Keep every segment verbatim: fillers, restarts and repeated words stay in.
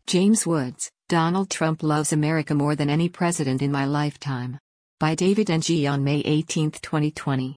James Woods, Donald Trump loves America more than any president in my lifetime. By David N G on May eighteenth, twenty twenty.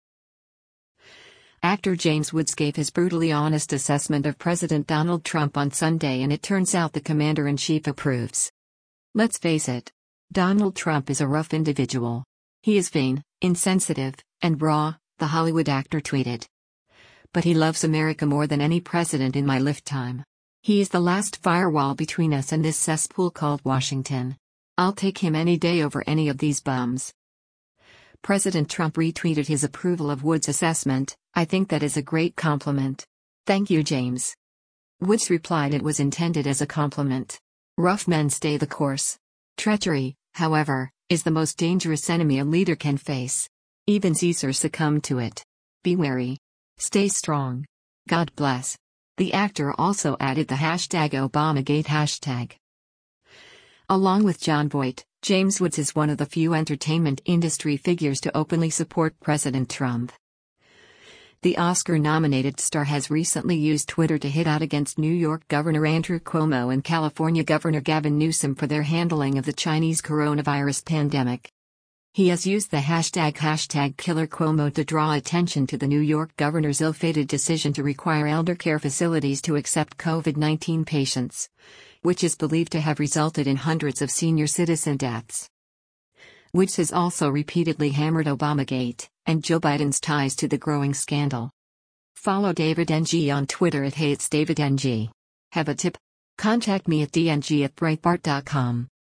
Actor James Woods gave his brutally honest assessment of President Donald Trump on Sunday, and it turns out the commander-in-chief approves. Let's face it. Donald Trump is a rough individual. He is vain, insensitive, and raw, the Hollywood actor tweeted. But he loves America more than any president in my lifetime. He is the last firewall between us and this cesspool called Washington. I'll take him any day over any of these bums. President Trump retweeted his approval of Woods' assessment. I think that is a great compliment. Thank you, James. Woods replied it was intended as a compliment. Rough men stay the course. Treachery, however, is the most dangerous enemy a leader can face. Even Caesar succumbed to it. Be wary. Stay strong. God bless. The actor also added the hashtag Obamagate hashtag. Along with Jon Voight, James Woods is one of the few entertainment industry figures to openly support President Trump. The Oscar-nominated star has recently used Twitter to hit out against New York Governor Andrew Cuomo and California Governor Gavin Newsom for their handling of the Chinese coronavirus pandemic. He has used the hashtag hashtag Killer Cuomo to draw attention to the New York governor's ill-fated decision to require elder care facilities to accept COVID nineteen patients, which is believed to have resulted in hundreds of senior citizen deaths. Woods has also repeatedly hammered Obamagate and Joe Biden's ties to the growing scandal. Follow David N G on Twitter at HeyIt'sDavidNG. Have a tip? Contact me at d n g at breitbart dot com.